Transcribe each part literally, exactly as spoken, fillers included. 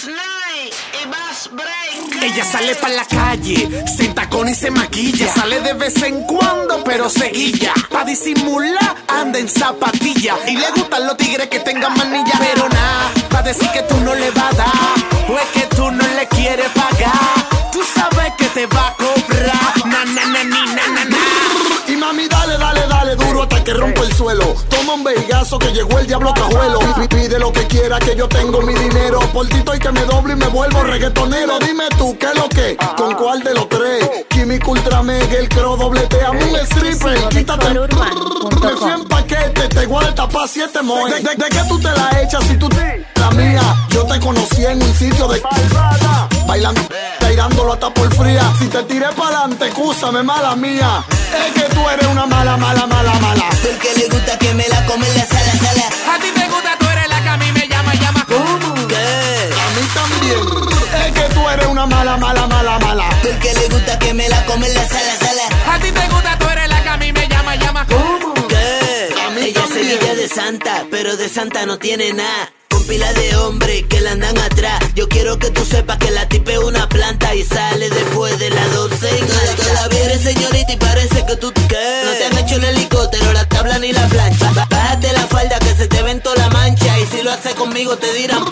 Snake y Bass Breaker. Ella sale pa' la calle, sin tacón y se maquilla. Sale de vez en cuando, pero se guilla. Pa' disimular, anda en zapatilla. Y le gustan los tigres que tengan manilla. Pero nada, pa' decir que tú no le vas a dar, o es que tú no le quieres pagar. Tú sabes que te va a cobrar. Na, na, na, ni, na, na, na. Y mami, dale, dale, dale duro hasta que rompa el suelo. Toma un vejigazo que llegó el diablo cajuelo. Y pide lo que quiera que yo tengo mi dinero. Por ti estoy que me doblo y me vuelvo reggaetonero. Dime tú, ¿qué es lo que? ¿Con cuál de los tres? Químico, Ultra Mega, el Crow, doblete, un stripper. Quítate. Me fui en paquete, te voy a tapar siete moes. ¿De, de, de qué tú te la echas si tú te la mía? Yo te conocí en un sitio de bailando, tirándolo hasta por fría. Si te tiré para adelante, excúsame, mala mía. Es que tú eres una mala, mala, mala, mala. Porque le gusta que me la come en la sala, sala. A ti te gusta, tú eres la que a mí me llama, llama. ¿Cómo? ¿Qué? A mí también. Es que tú eres una mala, mala, mala, mala. Porque le gusta que me la come en la sala, sala. A ti te gusta, tú eres la que a mí me llama, llama. ¿Cómo? ¿Qué? A mí Ella es también. semilla de santa, pero de santa no tiene nada. Con pila de hombres que la andan atrás. Yo quiero que tú sepas que la tipe es una planta y sale después de las doce. Toda la vida eres señorita y parece que tú ¿qué? No te han hecho el helicóptero, la tabla ni la plancha. Bájate la falda que se te ven toda la mancha. Y si lo haces conmigo te dirán.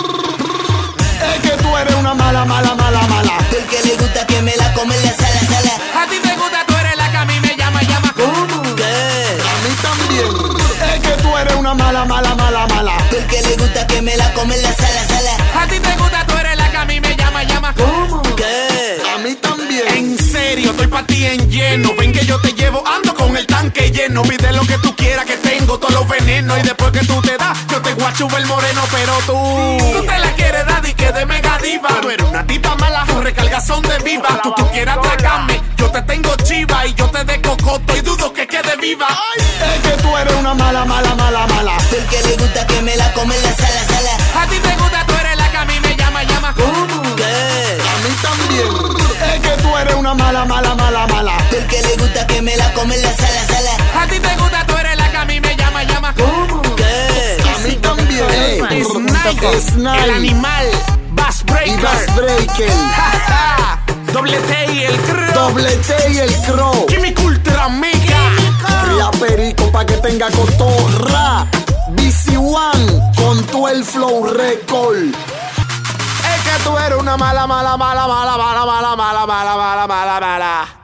Es que tú eres una mala, mala, mala, mala. Porque le gusta que me la come en la sala, sala. A ti te gusta, tú eres la que a mí me llama, llama. ¿Cómo? ¿Qué? A mí también. Es que tú eres una mala, mala, mala, mala. Porque le gusta que me la come en la sala, sala. A ti te gusta, tú eres la que a mí me llama, llama. ¿Cómo? ¿Qué? A mí también. En serio, estoy pa' ti en lleno. Ven que yo te llevo, ando con el tanque lleno. Pide lo que tú quieras, que tengo todos los venenos. Y después que tú te das, yo te guachuvo el moreno. Pero tú, tú te la quieres dar y que de mega diva. Tú eres una tipa mala, tu recargazón de viva. Tú, tú quieras atracarme, yo te tengo chiva. Y yo te de cocoto y dudo que quede viva. Ay. Es que tú eres una mala, mala, mala, mala. Porque le gusta que me la come en la sala, sala. A ti te gusta, tú eres la que a mí me llama, llama. ¿Cómo? ¿Qué? A mí también. Es que tú eres una mala, mala, mala, mala. Porque le gusta que me la come en la sala, sala. A ti te gusta, tú eres la que a mí me llama, llama. ¿Cómo? ¿Qué? A mí también. Ey, Snake, Snake. el animal, Bass Y Breaker. Bass Breaker. Doble T y el Crow. Doble T y el Crow. Químico Ultra Mega. Cría perico pa' que tenga cotorra. B C One con tu el flow record. Es que tú eres una mala, mala, mala, mala, mala, mala, mala, mala, mala, mala, mala, mala.